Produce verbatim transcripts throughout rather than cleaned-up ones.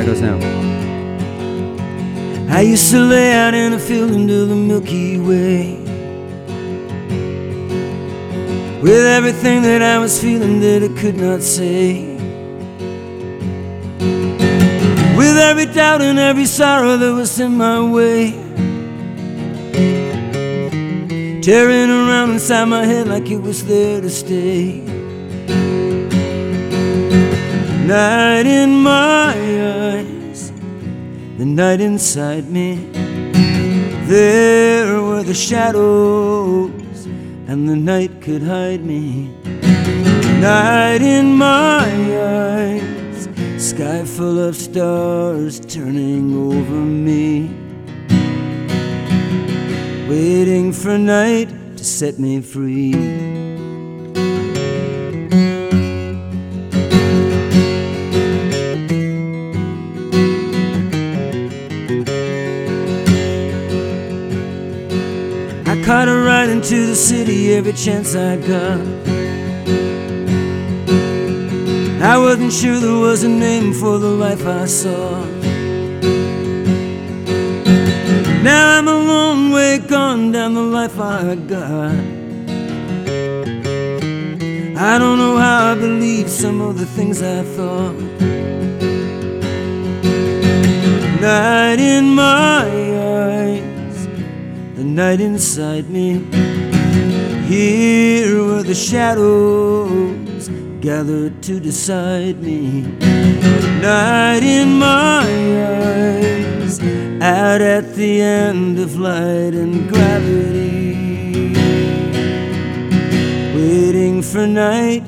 how it goes now. I used to lay out in a field under the Milky Way, with everything that I was feeling that I could not say, with every doubt and every sorrow that was in my way, tearing around inside my head like it was there to stay. Night in my eyes, the night inside me, there were the shadows, and the night could hide me. Night in my eyes, sky full of stars turning over me, waiting for night to set me free. I caught a ride into the city every chance I got. I wasn't sure there was a name for the life I saw. Now I'm a long way gone down the life I got. I don't know how I believe some of the things I thought. Night in my eyes, the night inside me, here were the shadows gathered to decide me. Night in my eyes, out at the end of light and gravity, waiting for night.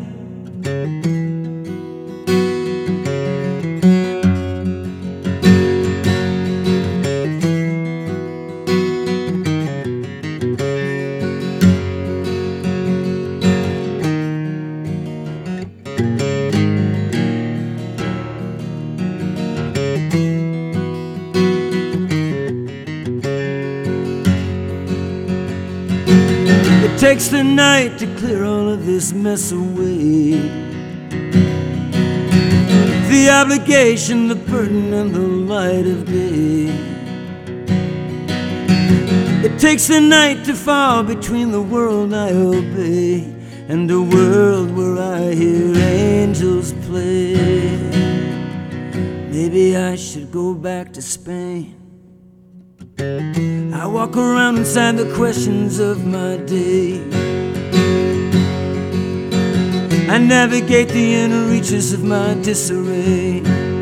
It takes the night to clear all of this mess away, the obligation, the burden, and the light of day. It takes the night to fall between the world I obey and a world where I hear angels play. Maybe I should go back to Spain. I walk around inside the questions of my day. I navigate the inner reaches of my disarray.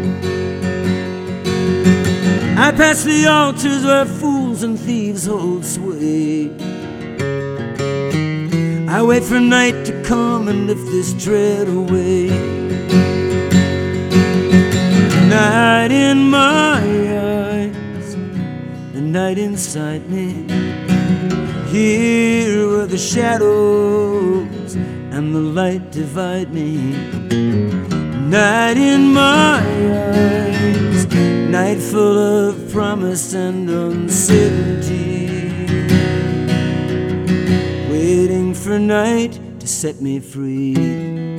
I pass the altars where fools and thieves hold sway. I wait for night to come and lift this dread away. Night in my eyes, the night inside me, here were the shadows and the light divide me. Night in my eyes, night full of promise and uncertainty, waiting for night to set me free.